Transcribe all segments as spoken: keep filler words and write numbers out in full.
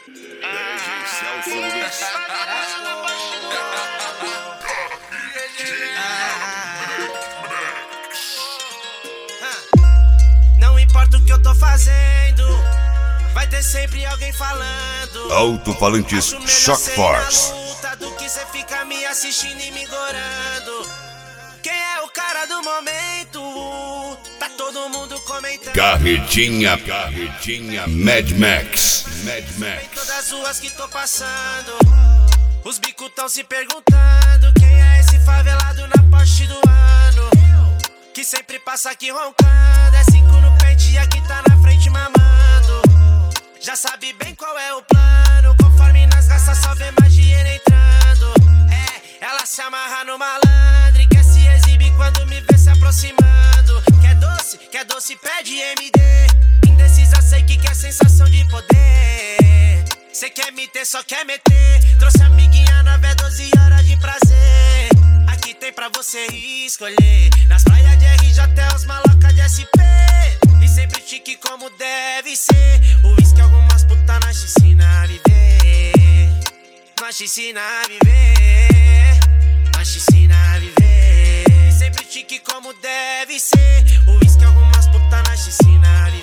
Não importa o que eu tô fazendo, vai ter sempre alguém falando. Alto-falantes Shock Force. Do que cê fica me assistindo e me gorando. Quem é o cara do momento? Tá todo mundo comentando. Carretinha, carretinha, Mad Max, Mad Em Max. todas as ruas que tô passando, os bicos tão se perguntando: quem é esse favelado na Porsche do ano? Que sempre passa aqui roncando. É cinco no pente e aqui tá na frente mamando. Já sabe bem qual é o plano. Conforme nas raças só vê mais dinheiro entrando. É, ela se amarra no malandro e quer se exibir quando me vê se aproximando. Quer doce, quer doce, pede M D. Indecisa, sei que quer sensação de poder. Cê quer me ter, só quer meter. Trouxe amiguinha nove é doze horas de prazer. Aqui tem pra você escolher. Nas praias de R J até os malocas de S P. E sempre chique como deve ser. O uísque algumas putas na piscina a viver. Na piscina a viver. Na piscina a viver. E sempre chique como deve ser. O uísque algumas putas na piscina a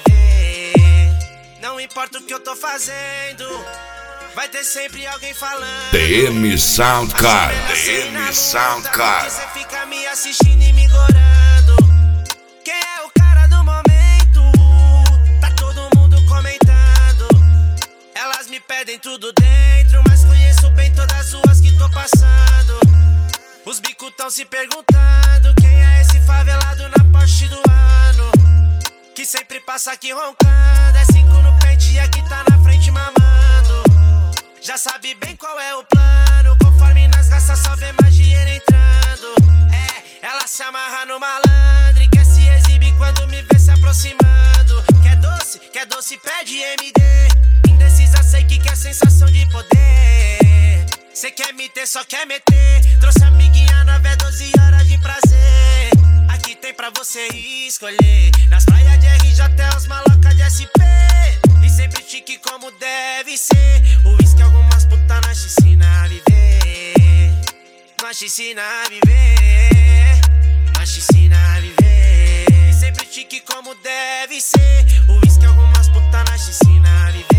viver. Não importa o que eu tô fazendo, vai ter sempre alguém falando. D M Soundcard, D M Soundcard. Você fica me assistindo e me gorando. Quem é o cara do momento? Tá todo mundo comentando. Elas me pedem tudo dentro, mas conheço bem todas as ruas que tô passando. Os bicos tão se perguntando: quem é esse favelado na Porsche do ano? Que sempre passa aqui roncando. É cinco no pente e aqui tá na frente mamando. Já sabe bem qual é o plano. Conforme nas raças só vê mais dinheiro entrando. É, ela se amarra no malandro e quer se exibir quando me vê se aproximando. Quer doce, quer doce, pede M D. Indecisa, sei que quer sensação de poder. Cê quer me ter, só quer meter. Trouxe amiguinha nove é doze horas de prazer. Aqui tem pra você escolher. Nas praias de R J até os malocas de S P. E sempre chique como deve ser. O uísque algumas putas na piscina a viver. Na piscina a viver. Na piscina a viver. E sempre chique como deve ser. O uísque algumas putas na piscina a viver.